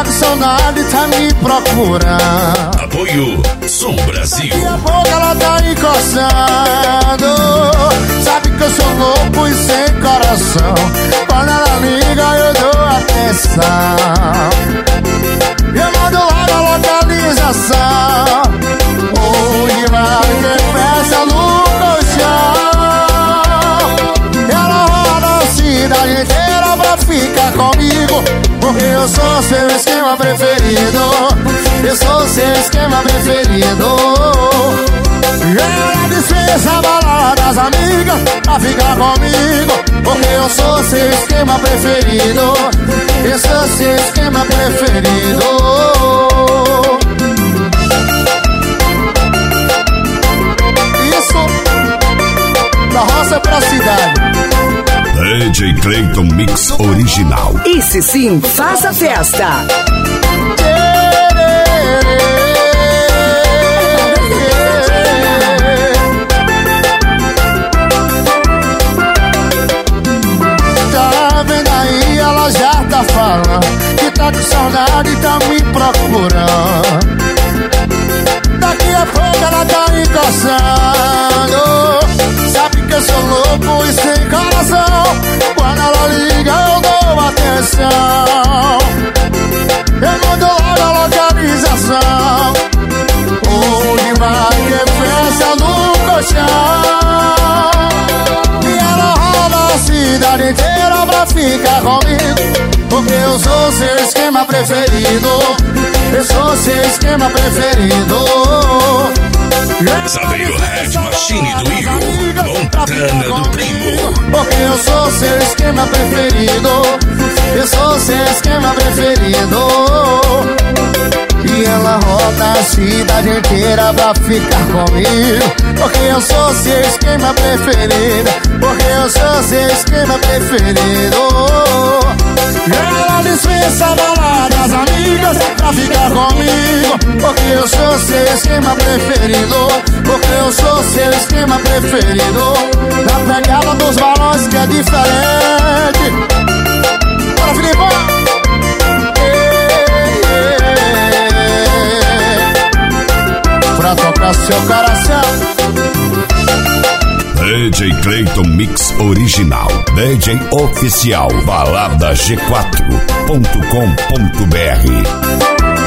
com saudade, tá me procurando. Apoio Som Brasil. Daqui a pouco ela tá encostando. Sabe que eu sou louco e sem coração. Quando ela liga eu dou atenção. Eu mando logo a localização. Onde vai que peça no colchão. Ela roda a cidade inteira pra ficar comigo, porque eu sou seu esquema preferido. Eu sou seu esquema preferido. Ela dispensa a balada das amigas pra ficar comigo, porque eu sou seu esquema preferido. Eu sou seu esquema preferido. Isso, da roça pra cidade. DJ Clayton Mix Original. Esse sim, faça festa. Tá vendo aí, ela já tá falando que tá com saudade e tá me procurando. Daqui a pouco ela tá encostando. Sabe que eu sou louco e sem coração. Quando ela liga eu dou atenção. Eu mando logo a localização. Onde vai que pensa no colchão. E ela roda a cidade inteira pra ficar comigo, porque eu sou seu esquema preferido. Eu sou seu esquema preferido. Saveiro Red Machine do Igor, Montana do Primo. Porque eu sou seu esquema preferido. Eu sou seu esquema preferido. E ela roda a cidade inteira pra ficar comigo, porque eu sou seu esquema preferido. Porque eu sou seu esquema preferido. Ela dispensa a balada das amigas pra ficar comigo, porque eu sou seu esquema preferido. Porque eu sou seu esquema preferido. Na pegada dos balões que é diferente. Bora, Filipão! Pra tocar seu coração. DJ Clayton Mix Original. DJ oficial baladag4.com.br.